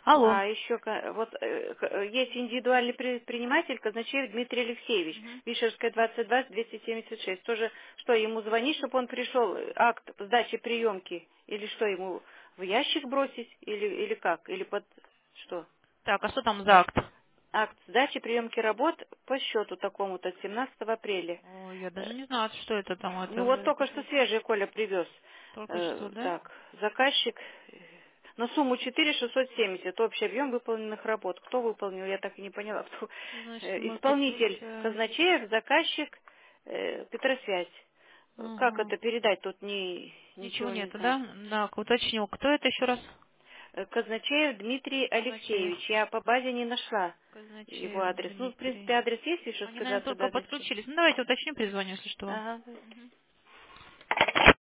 Алло. А еще вот есть индивидуальный предприниматель Казначеев Дмитрий Алексеевич, Мгм. Вишерская 22, 276. Тоже что, ему звонить, чтобы он пришел, акт сдачи приемки, или что, ему в ящик бросить, или как, или под что? Так, а что там за акт? Акт сдачи приемки работ по счету такому-то 17 апреля. Ой, я Э, даже не знаю, что это там. Ну Это вот только что свежий Коля привез. только что, да? Так, заказчик на сумму 4670, общий объем выполненных работ. Кто выполнил, я так и не поняла. Кто? Значит, мы Исполнитель подключаем. Казначеев, заказчик Петросвязь. Как Ага. это передать, тут Ничего ничего не нету, знаю. да? Так, уточню. Кто это еще раз? Казначеев Дмитрий Казначеев. Алексеевич. Я по базе не нашла его Казначеев адрес. Ну, в Дмитрий. принципе, адрес есть, Они, Вишерская наверное, только 22. подключились. Ну, давайте уточню, перезвоню, если что вам. Ага. Мгм.